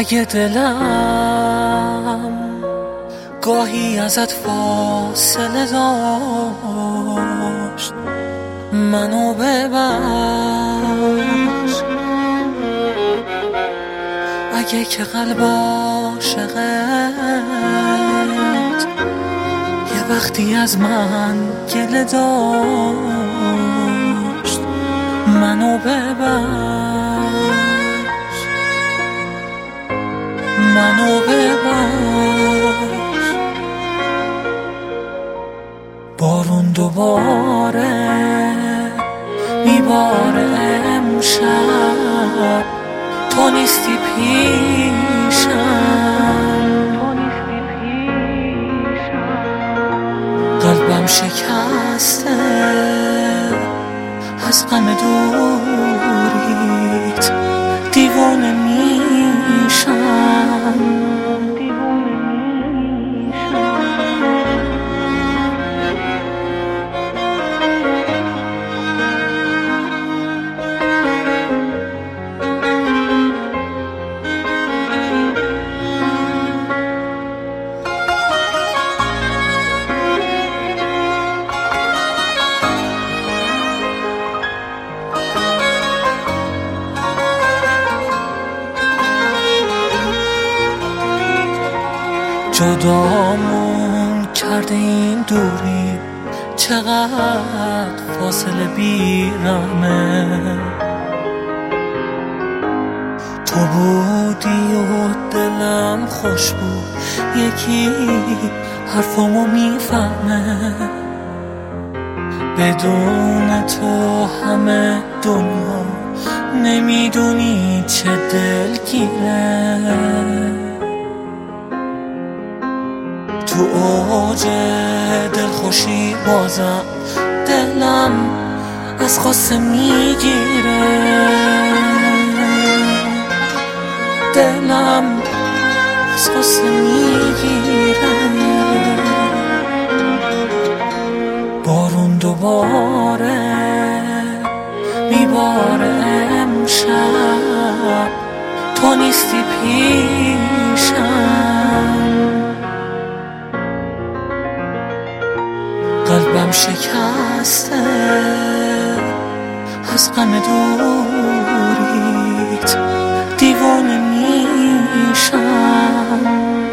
اگه دلم گاهی ازت فاصله داشت، منو ببخش. اگه که قلب عاشقت یه وقتی از من گله داشت، منو ببخش، منو ببخش. بارون دوباره میباره امشب، تو نیستی پیشم، قلبم شکسته از غم دوریت، دیوانه میشم. جدامون کرده این دوری، چقدر فاصله بیرمه. تو بودی و دلم خوش بود، یکی حرفمو میفهمه. بدون تو همه دنیا نمیدونی چه دلگیره. تو اوج دلخوشی بازم دلم از خاصه میگیره، دلم از خاصه میگیره. بارون دوباره میباره امشب، تو نیستی پیشم، قلبم شکسته از غم دوریت، دیوانه میشم.